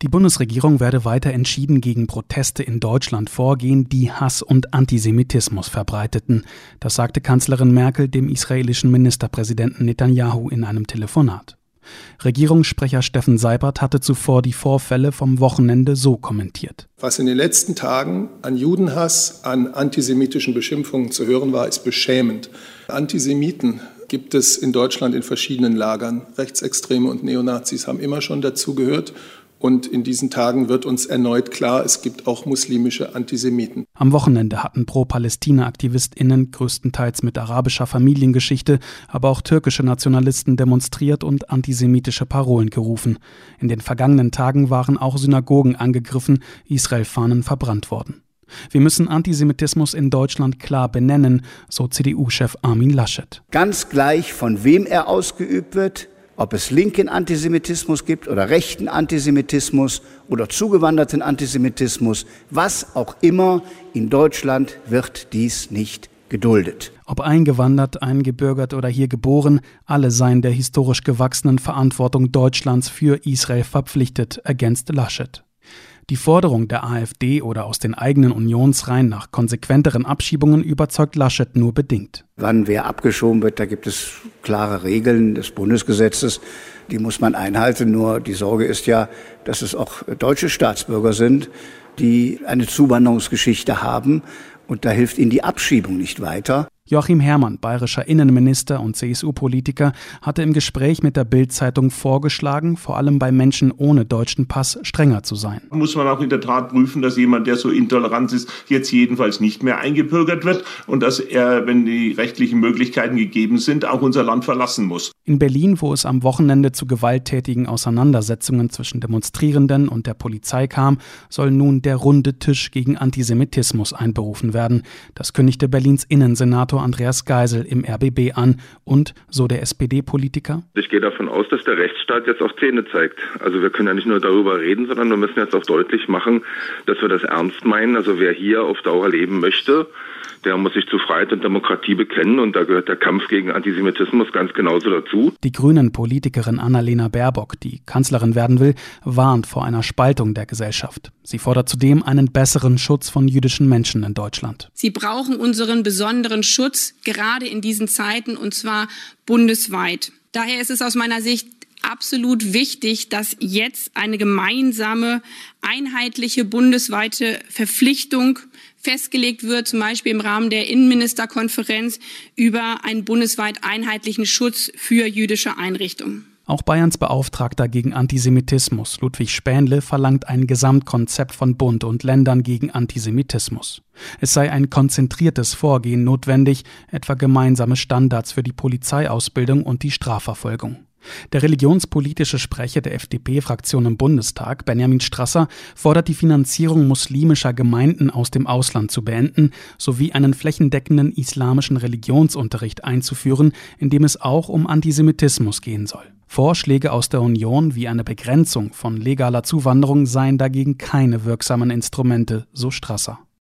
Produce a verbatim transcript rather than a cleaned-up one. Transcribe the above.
Die Bundesregierung werde weiter entschieden gegen Proteste in Deutschland vorgehen, die Hass und Antisemitismus verbreiteten. Das sagte Kanzlerin Merkel dem israelischen Ministerpräsidenten Netanyahu in einem Telefonat. Regierungssprecher Steffen Seibert hatte zuvor die Vorfälle vom Wochenende so kommentiert. Was in den letzten Tagen an Judenhass, an antisemitischen Beschimpfungen zu hören war, ist beschämend. Antisemiten gibt es in Deutschland in verschiedenen Lagern. Rechtsextreme und Neonazis haben immer schon dazugehört. Und in diesen Tagen wird uns erneut klar, es gibt auch muslimische Antisemiten. Am Wochenende hatten Pro-Palästina-AktivistInnen, größtenteils mit arabischer Familiengeschichte, aber auch türkische Nationalisten demonstriert und antisemitische Parolen gerufen. In den vergangenen Tagen waren auch Synagogen angegriffen, Israel-Fahnen verbrannt worden. Wir müssen Antisemitismus in Deutschland klar benennen, so C D U-Chef Armin Laschet. Ganz gleich, von wem er ausgeübt wird, ob es linken Antisemitismus gibt oder rechten Antisemitismus oder zugewanderten Antisemitismus, was auch immer, in Deutschland wird dies nicht geduldet. Ob eingewandert, eingebürgert oder hier geboren, alle seien der historisch gewachsenen Verantwortung Deutschlands für Israel verpflichtet, ergänzt Laschet. Die Forderung der AfD oder aus den eigenen Unionsreihen nach konsequenteren Abschiebungen überzeugt Laschet nur bedingt. Wann wer abgeschoben wird, da gibt es klare Regeln des Bundesgesetzes, die muss man einhalten. Nur die Sorge ist ja, dass es auch deutsche Staatsbürger sind, die eine Zuwanderungsgeschichte haben, und da hilft ihnen die Abschiebung nicht weiter. Joachim Herrmann, bayerischer Innenminister und C S U-Politiker, hatte im Gespräch mit der Bild-Zeitung vorgeschlagen, vor allem bei Menschen ohne deutschen Pass strenger zu sein. Muss man auch in der Tat prüfen, dass jemand, der so intolerant ist, jetzt jedenfalls nicht mehr eingebürgert wird und dass er, wenn die rechtlichen Möglichkeiten gegeben sind, auch unser Land verlassen muss. In Berlin, wo es am Wochenende zu gewalttätigen Auseinandersetzungen zwischen Demonstrierenden und der Polizei kam, soll nun der runde Tisch gegen Antisemitismus einberufen werden. Das kündigte Berlins Innensenator Andreas Geisel im R B B an und, so der S P D-Politiker: Ich gehe davon aus, dass der Rechtsstaat jetzt auch Zähne zeigt. Also wir können ja nicht nur darüber reden, sondern wir müssen jetzt auch deutlich machen, dass wir das ernst meinen. Also wer hier auf Dauer leben möchte, der muss sich zu Freiheit und Demokratie bekennen, und da gehört der Kampf gegen Antisemitismus ganz genauso dazu. Die Grünen-Politikerin Annalena Baerbock, die Kanzlerin werden will, warnt vor einer Spaltung der Gesellschaft. Sie fordert zudem einen besseren Schutz von jüdischen Menschen in Deutschland. Sie brauchen unseren besonderen Schutz, gerade in diesen Zeiten, und zwar bundesweit. Daher ist es aus meiner Sicht absolut wichtig, dass jetzt eine gemeinsame, einheitliche, bundesweite Verpflichtung festgelegt wird, zum Beispiel im Rahmen der Innenministerkonferenz, über einen bundesweit einheitlichen Schutz für jüdische Einrichtungen. Auch Bayerns Beauftragter gegen Antisemitismus, Ludwig Spähnle, verlangt ein Gesamtkonzept von Bund und Ländern gegen Antisemitismus. Es sei ein konzentriertes Vorgehen notwendig, etwa gemeinsame Standards für die Polizeiausbildung und die Strafverfolgung. Der religionspolitische Sprecher der F D P-Fraktion im Bundestag, Benjamin Strasser, fordert die Finanzierung muslimischer Gemeinden aus dem Ausland zu beenden, sowie einen flächendeckenden islamischen Religionsunterricht einzuführen, in dem es auch um Antisemitismus gehen soll. Vorschläge aus der Union wie eine Begrenzung von legaler Zuwanderung seien dagegen keine wirksamen Instrumente, so Strasser.